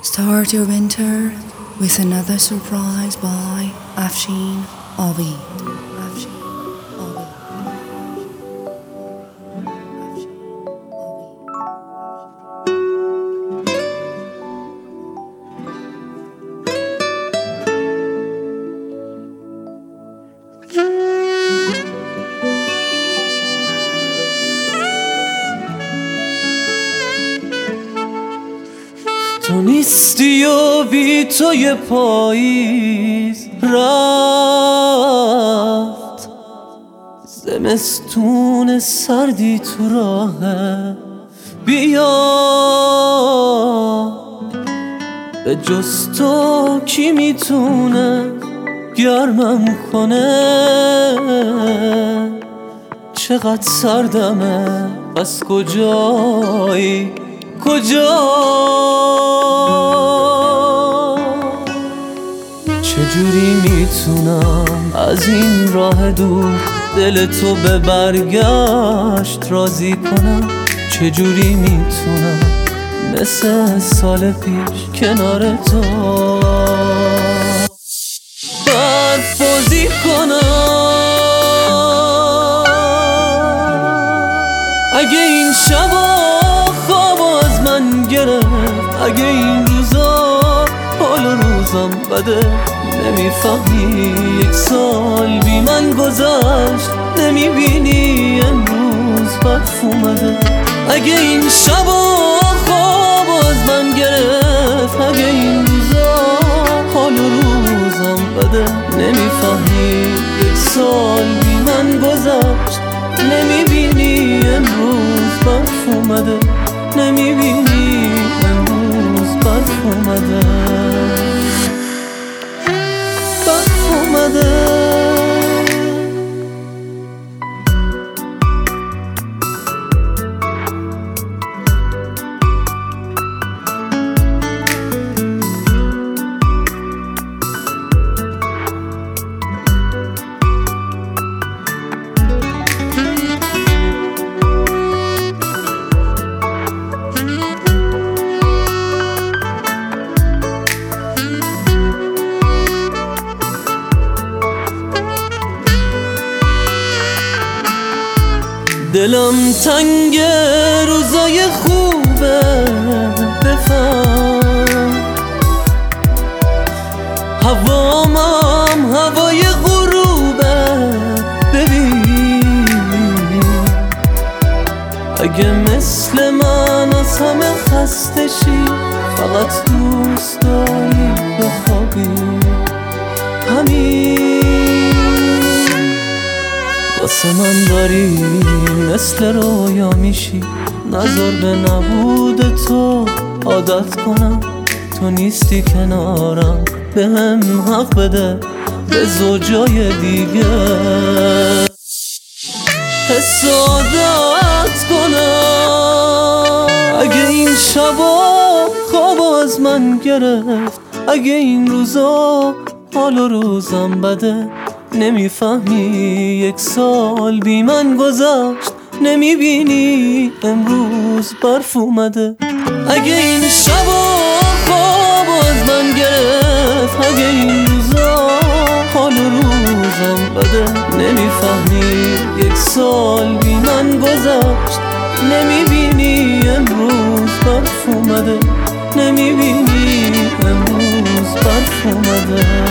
Start your winter with another surprise by Afshin Ovid. تو نیستی و بی تو یه پاییز رفت، زمستون سردی تو راهه. بیا به جز تو کی میتونه گرمم کنه؟ چقدر سردمه، پس کجایی چجوری میتونم از این راه دور دل تو به برگشت راضی کنم؟ چجوری میتونم مثل سال پیش کنار تو برف بازی کنم؟ اگه این شبا خواب از من گرفت، اگه این روزا حال روزم بده، نمیفهمی یک سال بی من گذشت، نمیبینی امروز برف اومده. اگه این شبا خواب از من گرفت، اگه این روزا حال روزم بده، نمیفهمی یک سال بی من گذشت، نمیبینی امروز برف اومده، نمیبینی امروز برف اومده، برف اومده. دلم تنگ روزای خوبه، بفهم هوامم هوای غروبه. ببین اگه مثل من از همه خسته شی، فقط دوست داری بخوابی، همین واسه من داری مثل رویا میشی. نظر به نبود تو عادت کنم، تو نیستی کنارم، به هم حق بده به زوجای دیگه حسادت کنم. اگه این شبا خواب از من گرفت، اگه این روزا حال روزم بده، نمیفهمی یک سال بی من گذشت، نمیبینی امروز برف اومده. اگه این شبا خواب از من گرفت، اگه این روزا حال روزم بده، نمیفهمی یک سال بی من گذشت، نمیبینی امروز برف اومده، نمیبینی امروز برف اومده.